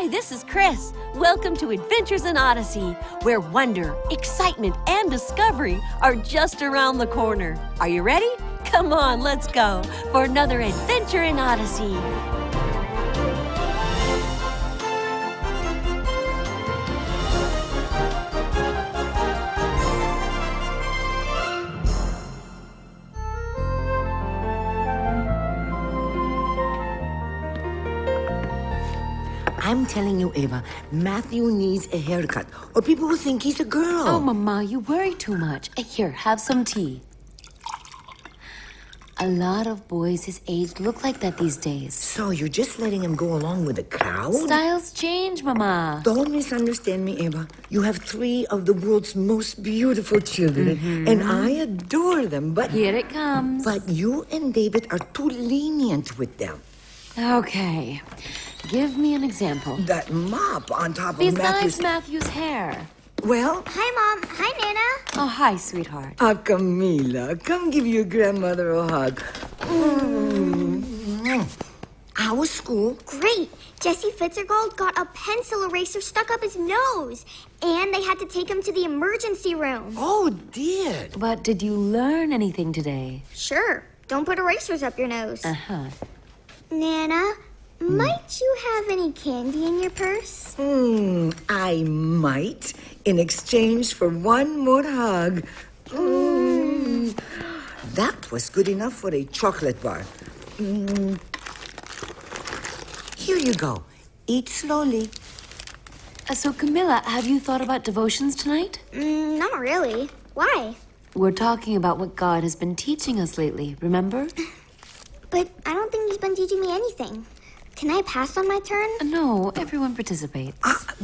Hi, this is Chris. Welcome to Adventures in Odyssey, where wonder, excitement, and discovery are just around the corner. Are you ready? Come on, let's go for another Adventure in Odyssey. I'm telling you, Ava, Matthew needs a haircut, or people will think he's a girl. Oh, Mama, you worry too much. Here, have some tea. A lot of boys his age look like that these days. So you're just letting him go along with the crowd? Styles change, Mama. Don't misunderstand me, Ava. You have 3 of the world's most beautiful children, and I adore them, but... Here it comes. But you and David are too lenient with them. Okay. Give me an example. That mop on top of Besides Matthew's hair. Well? Hi, Mom. Hi, Nana. Oh, hi, sweetheart. Camila, come give your grandmother a hug. How was school? Great. Jesse Fitzgerald got a pencil eraser stuck up his nose, and they had to take him to the emergency room. Oh, dear. But did you learn anything today? Sure. Don't put erasers up your nose. Uh-huh. Nana, might you have any candy in your purse? I might, in exchange for one more hug. That was good enough for a chocolate bar. Here you go. Eat slowly. So, Camilla, have you thought about devotions tonight? Not really. Why? We're talking about what God has been teaching us lately, remember? But I don't think he's been teaching me anything. Can I pass on my turn? No, everyone participates.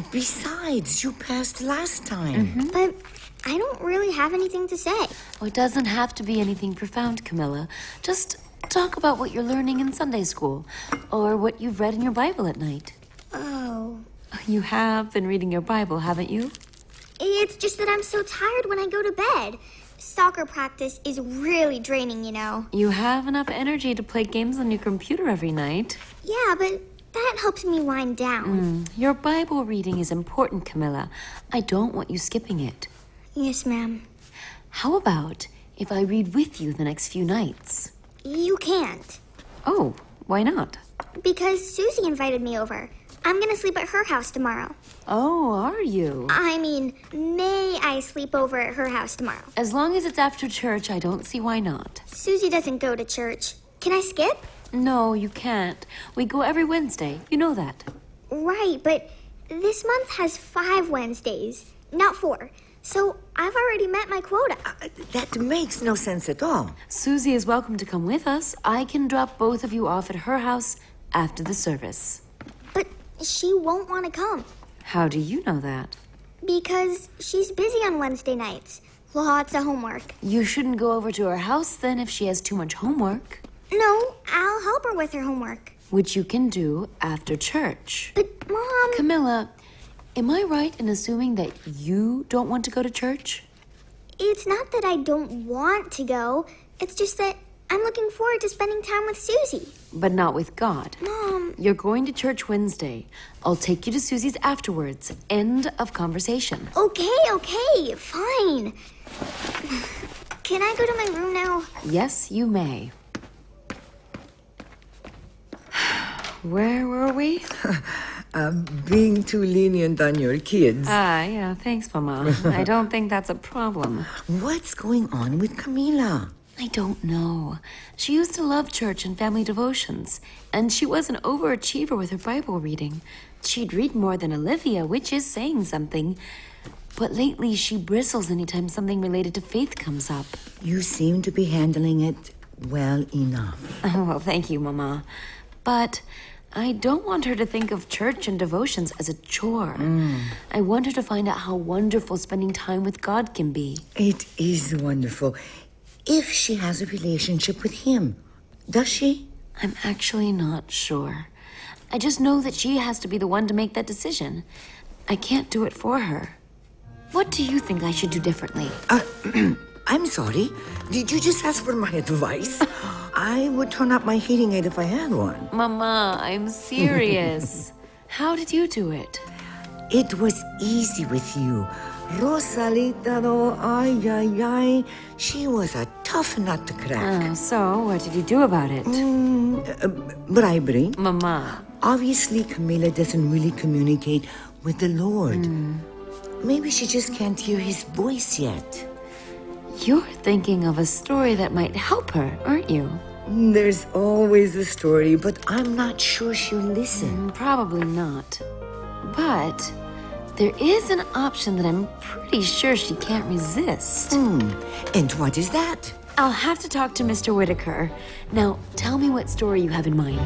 Besides, you passed last time. But I don't really have anything to say. Oh, it doesn't have to be anything profound, Camilla. Just talk about what you're learning in Sunday school, or what you've read in your Bible at night. Oh. You have been reading your Bible, haven't you? It's just that I'm so tired when I go to bed. Soccer practice is really draining, you know. You have enough energy to play games on your computer every night. Yeah, but that helps me wind down. Your Bible reading is important, Camilla. I don't want you skipping it. Yes, ma'am. How about if I read with you the next few nights? You can't. Oh, why not? Because Susie invited me over. I'm gonna sleep at her house tomorrow. Oh, are you? I mean, may I sleep over at her house tomorrow? As long as it's after church, I don't see why not. Susie doesn't go to church. Can I skip? No, you can't. We go every Wednesday. You know that. Right, but this month has 5 Wednesdays, not 4. So I've already met my quota. That makes no sense at all. Susie is welcome to come with us. I can drop both of you off at her house after the service. But she won't want to come. How do you know that? Because she's busy on Wednesday nights. Lots of homework. You shouldn't go over to her house then if she has too much homework. No, I'll help her with her homework. Which you can do after church. But, Mom... Camilla, am I right in assuming that you don't want to go to church? It's not that I don't want to go. It's just that I'm looking forward to spending time with Susie. But not with God. Mom... You're going to church Wednesday. I'll take you to Susie's afterwards. End of conversation. Okay, fine. Can I go to my room now? Yes, you may. Where were we? Being too lenient on your kids. Yeah, thanks, Mama. I don't think that's a problem. What's going on with Camila? I don't know. She used to love church and family devotions, and she was an overachiever with her Bible reading. She'd read more than Olivia, which is saying something. But lately, she bristles anytime something related to faith comes up. You seem to be handling it well enough. Oh, well, thank you, Mama. But I don't want her to think of church and devotions as a chore. I want her to find out how wonderful spending time with God can be. It is wonderful. If she has a relationship with him. Does she? I'm actually not sure. I just know that she has to be the one to make that decision. I can't do it for her. What do you think I should do differently? I'm sorry. Did you just ask for my advice? I would turn up my hearing aid if I had one. Mama, I'm serious. How did you do it? It was easy with you. Rosalita, no, ay, ay, ay. She was a tough nut to crack. So, what did you do about it? Bribery. Mama. Obviously, Camila doesn't really communicate with the Lord. Maybe she just can't hear his voice yet. You're thinking of a story that might help her, aren't you? There's always a story, but I'm not sure she'll listen. Probably not. But there is an option that I'm pretty sure she can't resist. And what is that? I'll have to talk to Mr. Whitaker. Now, tell me what story you have in mind.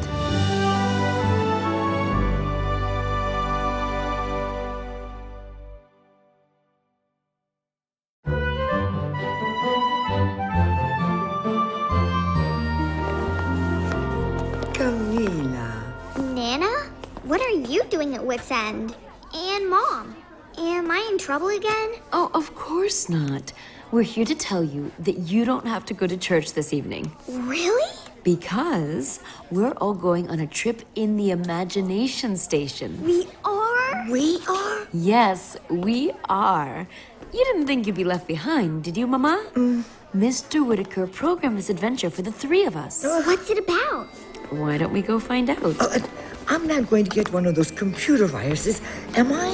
Camila. Nana? What are you doing at Wit's End? And Mom? Am I in trouble again? Oh, of course not. We're here to tell you that you don't have to go to church this evening. Really? Because we're all going on a trip in the imagination station. We are? We are? Yes, we are. You didn't think you'd be left behind, did you, Mama? Mr. Whitaker programmed this adventure for the three of us. What's it about? Why don't we go find out? I'm not going to get one of those computer viruses, am I?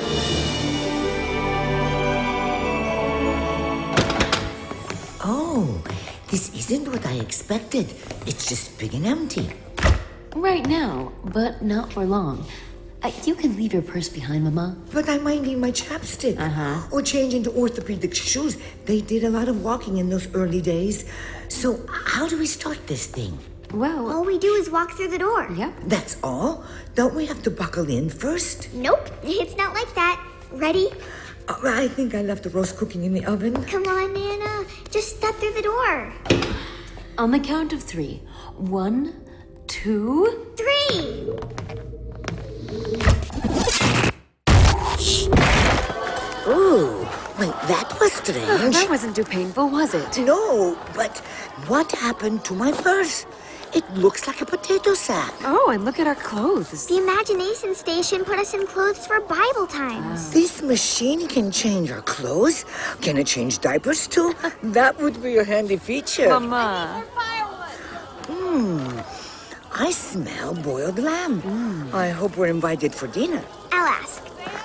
Oh, this isn't what I expected. It's just big and empty. Right now, but not for long. You can leave your purse behind, Mama. But I might need my chapstick. Or change into orthopedic shoes. They did a lot of walking in those early days. So how do we start this thing? Well, All we do is walk through the door. yeah. That's all? Don't we have to buckle in first? Nope, it's not like that. Ready? I think I left the roast cooking in the oven. Come on, Nana. Just step through the door. On the count of 3. 1, 2... 3! Ooh, wait, that was strange. That wasn't too painful, was it? No, but what happened to my purse? It looks like a potato sack. Oh, and look at our clothes. The imagination station put us in clothes for Bible times. This machine can change our clothes. Can it change diapers too? That would be a handy feature. Mama. I smell boiled lamb. I hope we're invited for dinner. I'll ask.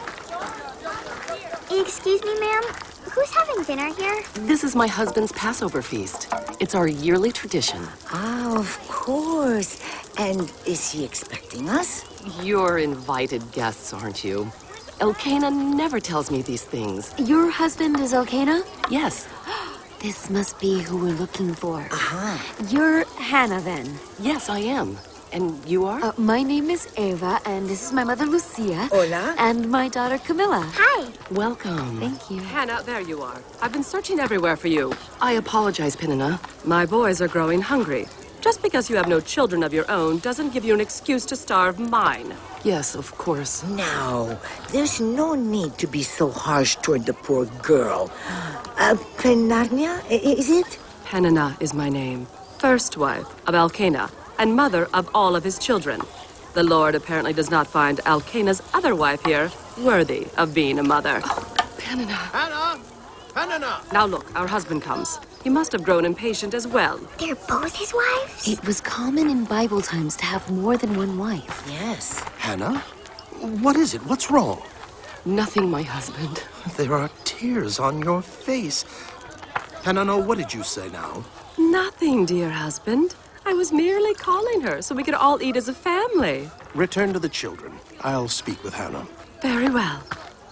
Excuse me, ma'am. Who's having dinner here? This is my husband's Passover feast. It's our yearly tradition. Ah, of course. And is he expecting us? You're invited guests, aren't you? Elkanah never tells me these things. Your husband is Elkanah? Yes, This must be who we're looking for. Uh-huh. You're Hannah, then. yes, I am. And you are? My name is Eva, and this is my mother, Lucia. Hola. And my daughter, Camilla. Hi. Welcome. Thank you. Hannah, there you are. I've been searching everywhere for you. I apologize, Penina. My boys are growing hungry. Just because you have no children of your own doesn't give you an excuse to starve mine. Yes, of course. Now, there's no need to be so harsh toward the poor girl. Penarnia, is it? Penina is my name. First wife of Elkanah and mother of all of his children. The Lord apparently does not find Elkanah's other wife here worthy of being a mother. Penina. Hannah! Penina! Now look, our husband comes. He must have grown impatient as well. They're both his wives? It was common in Bible times to have more than one wife. Yes. Hannah? What is it? What's wrong? Nothing, my husband. There are tears on your face. Hannah, what did you say now? Nothing, dear husband. I was merely calling her so we could all eat as a family. Return to the children. I'll speak with Hannah. Very well.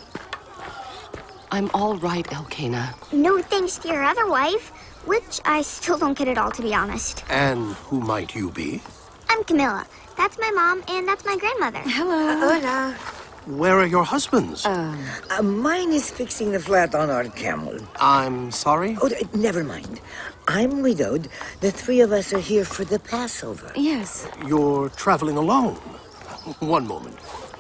I'm all right, Elkanah. No thanks to your other wife, which I still don't get at all, to be honest. And who might you be? I'm Camilla. That's my mom, and that's my grandmother. Hola. Where are your husbands? Mine is fixing the flat on our camel. I'm sorry? Oh, never mind. I'm widowed. The three of us are here for the Passover. Yes. You're traveling alone. One moment.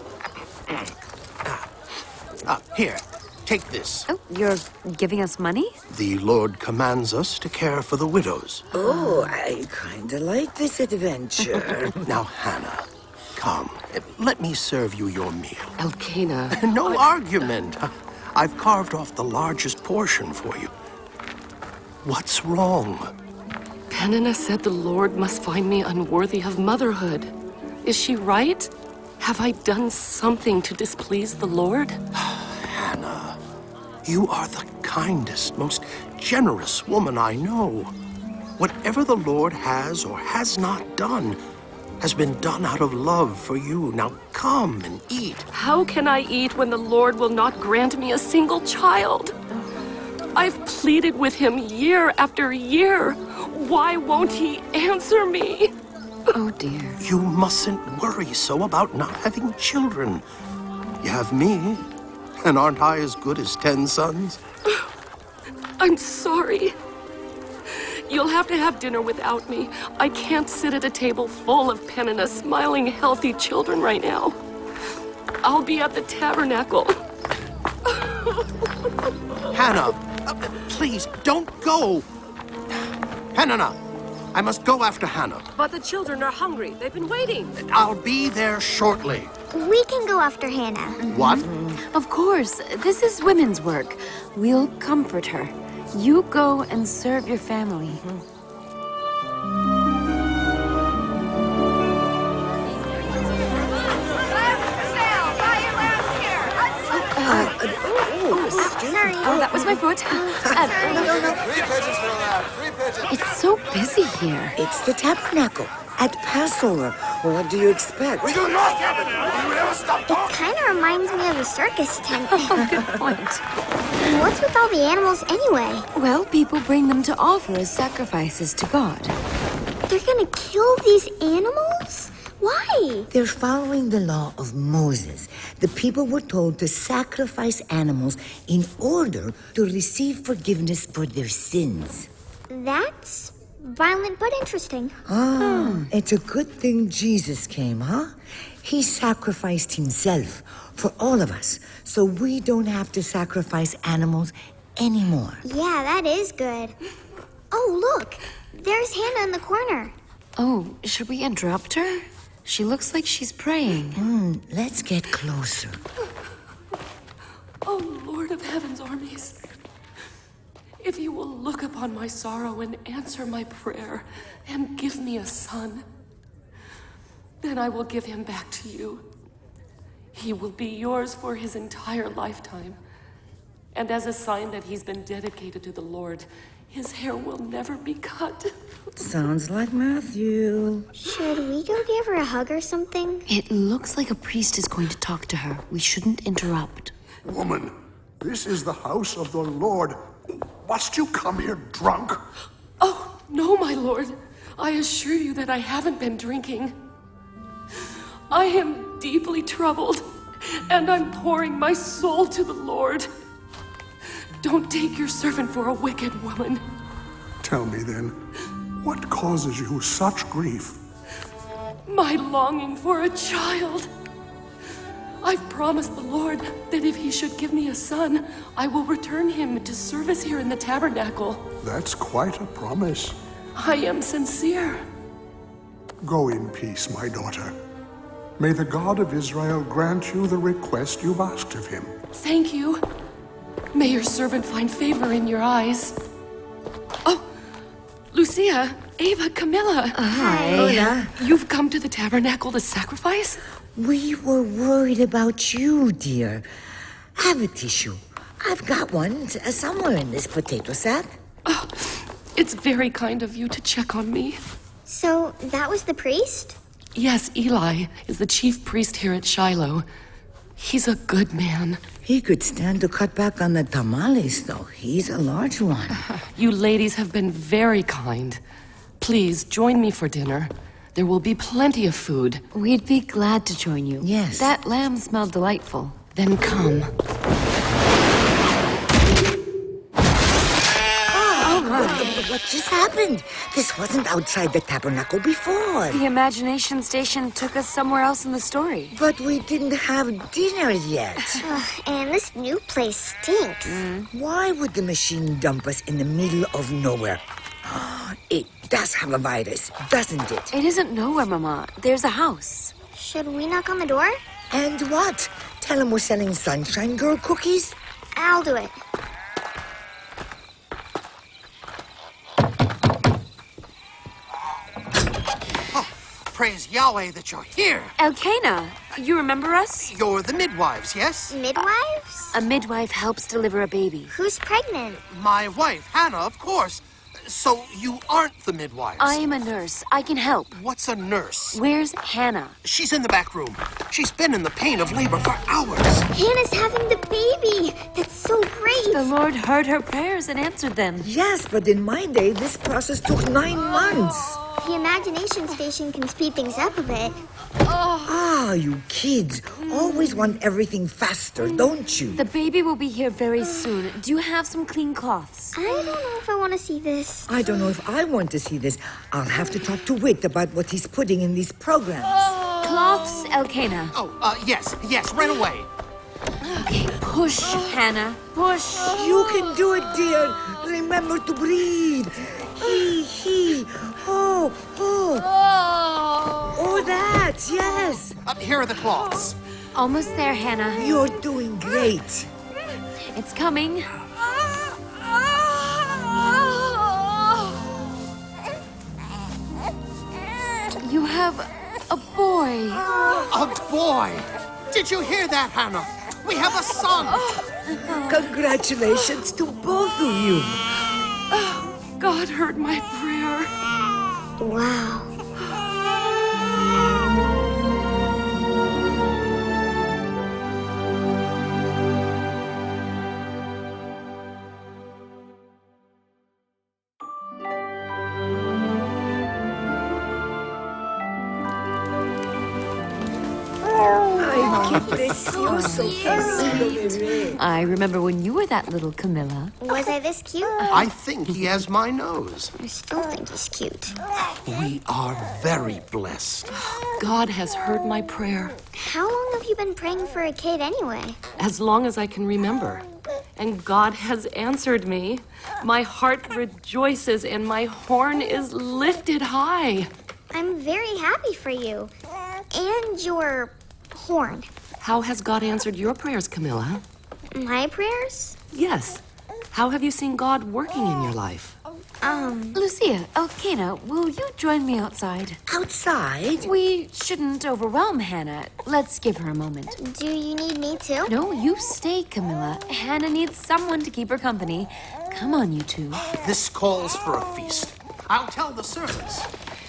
Here. Take this. Oh, you're giving us money? The Lord commands us to care for the widows. Oh, I kind of like this adventure. Now, Hannah, Come, let me serve you your meal. Elkanah. No argument. I've carved off the largest portion for you. What's wrong? Peninnah said the Lord must find me unworthy of motherhood. Is she right? Have I done something to displease the Lord? Hannah, you are the kindest, most generous woman I know. Whatever the Lord has or has not done has been done out of love for you. Now come and eat. How can I eat when the Lord will not grant me a single child? I've pleaded with him year after year. Why won't he answer me? Oh, dear. You mustn't worry so about not having children. You have me, and aren't I as good as 10 sons? I'm sorry. You'll have to have dinner without me. I can't sit at a table full of Peninnah smiling, healthy children right now. I'll be at the tabernacle. Hannah, please, don't go. Peninnah, I must go after Hannah. But the children are hungry. They've been waiting. I'll be there shortly. We can go after Hannah. What? Of course, this is women's work. We'll comfort her. You go and serve your family. Sorry. Oh, that was my foot. 3 pigeons for that. 3 pigeons. It's so busy here. It's the tabernacle at Passover. What do you expect? We do not have it. Will you ever stop It talking? kind of reminds me of a circus tent. Good point. What's with all the animals anyway? Well, people bring them to offer as sacrifices to God. They're gonna kill these animals? Why? They're following the law of Moses. The people were told to sacrifice animals in order to receive forgiveness for their sins. That's violent but interesting. It's a good thing Jesus came, huh? He sacrificed himself for all of us, so we don't have to sacrifice animals anymore. Yeah, that is good. Oh, look. There's Hannah in the corner. Oh, should we interrupt her? She looks like she's praying. Let's get closer. Oh, Lord of heaven's armies, if you will look upon my sorrow and answer my prayer and give me a son, then I will give him back to you. He will be yours for his entire lifetime. And as a sign that he's been dedicated to the Lord, his hair will never be cut. Sounds like Matthew. Should we go give her a hug or something? It looks like a priest is going to talk to her. We shouldn't interrupt. Woman, this is the house of the Lord. Must you come here drunk? Oh, no, my lord. I assure you that I haven't been drinking. I am deeply troubled, and I'm pouring my soul to the Lord. Don't take your servant for a wicked woman. Tell me then, what causes you such grief? My longing for a child. I've promised the Lord that if he should give me a son, I will return him to service here in the tabernacle. That's quite a promise. I am sincere. Go in peace, my daughter. May the God of Israel grant you the request you've asked of him. Thank you. May your servant find favor in your eyes. Oh, Lucia, Ava, Camilla. Hola. You've come to the tabernacle to sacrifice? We were worried about you, dear. Have a tissue. I've got one somewhere in this potato sack. Oh, it's very kind of you to check on me. So, that was the priest? Yes, Eli is the chief priest here at Shiloh. He's a good man. He could stand to cut back on the tamales, though. He's a large one. You ladies have been very kind. Please join me for dinner. There will be plenty of food. We'd be glad to join you. Yes. That lamb smelled delightful. Then come. What just happened? This wasn't outside the tabernacle before. The imagination station took us somewhere else in the story. But we didn't have dinner yet. And this new place stinks. Why would the machine dump us in the middle of nowhere? It does have a virus, doesn't it? It isn't nowhere, Mama. There's a house. Should we knock on the door? And what? Tell him we're selling Sunshine Girl cookies? I'll do it. Praise Yahweh that you're here. Elkanah, you remember us? You're the midwives, yes? Midwives? A midwife helps deliver a baby. Who's pregnant? My wife, Hannah, of course. So you aren't the midwives. I am a nurse. I can help. What's a nurse? Where's Hannah? She's in the back room. She's been in the pain of labor for hours. Hannah's having the baby. That's so great. The Lord heard her prayers and answered them. Yes, but in my day, this process took 9 months. The imagination station can speed things up a bit. Ah, you kids always want everything faster, don't you? The baby will be here very soon. Do you have some clean cloths? I don't know if I want to see this. I don't know if I want to see this. I'll have to talk to Whit about what he's putting in these programs. Cloths, Elkanah. Yes, right away. Okay, push, Hannah. Push. You can do it, dear. Remember to breathe. He. Oh. Oh, that, yes. Here are the cloths. Almost there, Hannah. You're doing great. It's coming. You have a boy. A boy. Did you hear that, Hannah? We have a son. Congratulations to both of you. God heard my prayer. Wow. You're so cute. I remember when you were that little Camilla. Was I this cute? I think he has my nose. I still think he's cute. We are very blessed. God has heard my prayer How long have you been praying for a kid anyway? as long as I can remember. And God has answered me. My heart rejoices and my horn is lifted high. I'm very happy for you. And your horn. How has God answered your prayers, Camilla? My prayers? Yes. How have you seen God working in your life? Lucia, Elkanah, will you join me outside? Outside? We shouldn't overwhelm Hannah. Let's give her a moment. Do you need me too? No, you stay, Camilla. Hannah needs someone to keep her company. Come on, you two. This calls for a feast. I'll tell the servants.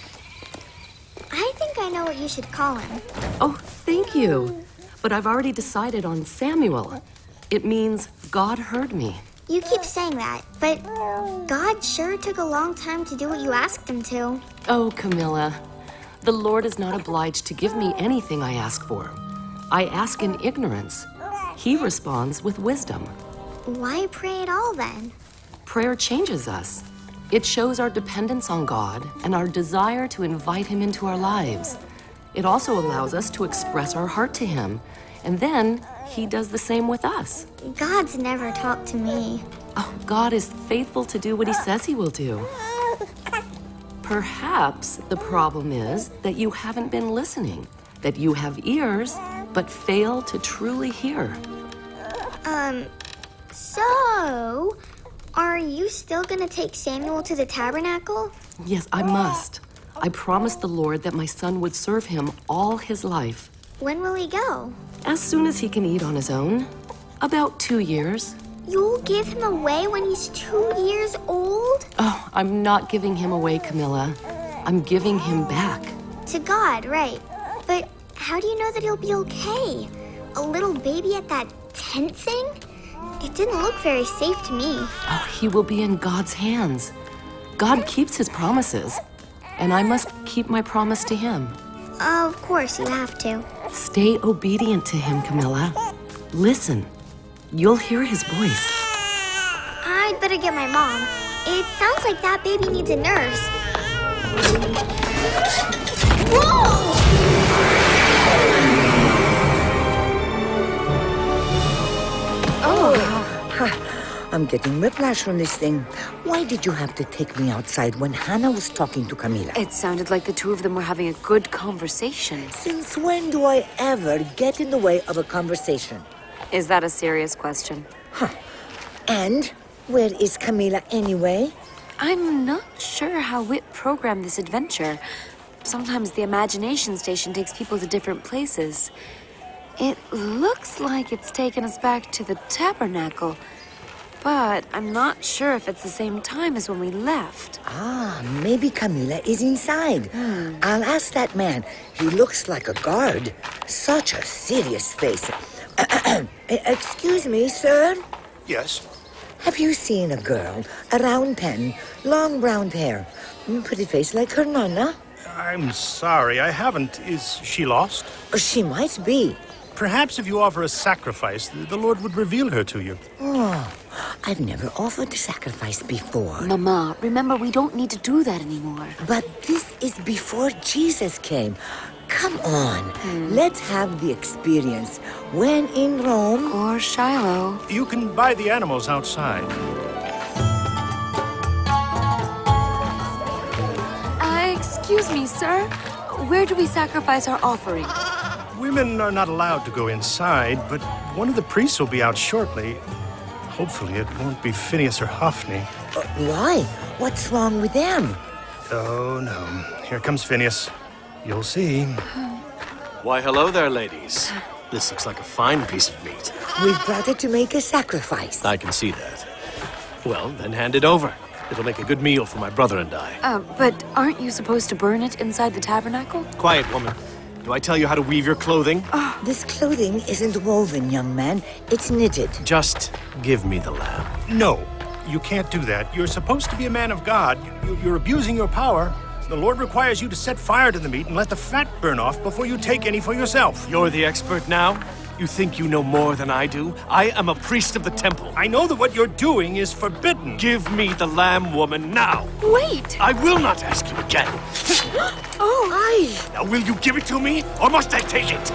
I think I know what you should call him. Oh, thank you. But I've already decided on Samuel. It means God heard me. You keep saying that, but God sure took a long time to do what you asked him to. Oh, Camilla, the Lord is not obliged to give me anything I ask for. I ask in ignorance. He responds with wisdom. Why pray at all then? Prayer changes us. It shows our dependence on God and our desire to invite Him into our lives. It also allows us to express our heart to Him, and then He does the same with us. God's never talked to me. Oh, God is faithful to do what He says He will do. Perhaps the problem is that you haven't been listening, that you have ears but fail to truly hear. So, are you still gonna take Samuel to the tabernacle? Yes, I must. I promised the Lord that my son would serve Him all his life. When will he go? As soon as he can eat on his own. About 2 years. You'll give him away when he's 2 years old? Oh, I'm not giving him away, Camilla. I'm giving him back. To God, right. But how do you know that he'll be okay? A little baby at that tent thing? It didn't look very safe to me. Oh, he will be in God's hands. God keeps His promises, and I must keep my promise to Him. Of course you have to. Stay obedient to Him, Camilla. Listen. You'll hear His voice. I'd better get my mom. It sounds like that baby needs a nurse. Whoa! I'm getting whiplash from this thing. Why did you have to take me outside when Hannah was talking to Camila? It sounded like the two of them were having a good conversation. Since when do I ever get in the way of a conversation? Is that a serious question? And where is Camila anyway? I'm not sure how Whit programmed this adventure. Sometimes the imagination station takes people to different places. It looks like it's taken us back to the tabernacle, but I'm not sure if it's the same time as when we left. Maybe Camila is inside. I'll ask that man. He looks like a guard. Such a serious face. Excuse me, sir? Yes? Have you seen a girl, a round pen, long brown hair, pretty face like her nonna? I'm sorry, I haven't. Is she lost? She might be. Perhaps if you offer a sacrifice, the Lord would reveal her to you. Oh, I've never offered a sacrifice before. Mama, remember, we don't need to do that anymore. But this is before Jesus came. Come on, let's have the experience. When in Rome... Or Shiloh. You can buy the animals outside. Excuse me, sir. Where do we sacrifice our offering? Women are not allowed to go inside, but one of the priests will be out shortly. Hopefully it won't be Phineas or Hophni. Why? What's wrong with them? Oh, no. Here comes Phineas. You'll see. Why, hello there, ladies. This looks like a fine piece of meat. We've brought it to make a sacrifice. I can see that. Well, then hand it over. It'll make a good meal for my brother and I. But aren't you supposed to burn it inside the tabernacle? Quiet, woman. Do I tell you how to weave your clothing? This clothing isn't woven, young man. It's knitted. Just give me the lamb. No, you can't do that. You're supposed to be a man of God. You're abusing your power. The Lord requires you to set fire to the meat and let the fat burn off before you take any for yourself. You're the expert now? You think you know more than I do? I am a priest of the temple. I know that what you're doing is forbidden. Give me the lamb, woman, now. Wait! I will not ask you again. Now, will you give it to me, or must I take it?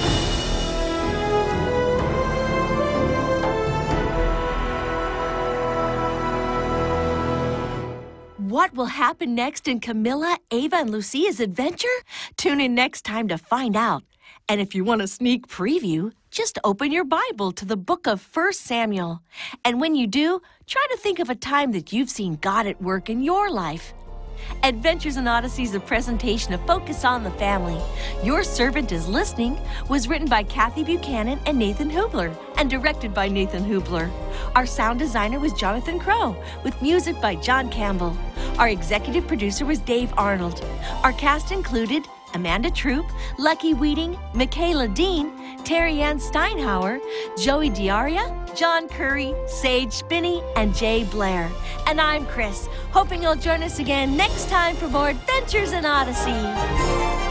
What will happen next in Camilla, Ava, and Lucia's adventure? Tune in next time to find out. And if you want a sneak preview, just open your Bible to the book of 1 Samuel. And when you do, try to think of a time that you've seen God at work in your life. Adventures in Odyssey is a presentation of Focus on the Family. Your Servant is Listening was written by Kathy Buchanan and Nathan Hubler and directed by Nathan Hubler. Our sound designer was Jonathan Crow, with music by John Campbell. Our executive producer was Dave Arnold. Our cast included Amanda Troop, Lucky Weeding, Michaela Dean, Terry Ann Steinhauer, Joey Diaria, John Curry, Sage Spinney, and Jay Blair. And I'm Chris, hoping you'll join us again next time for more Adventures in Odyssey.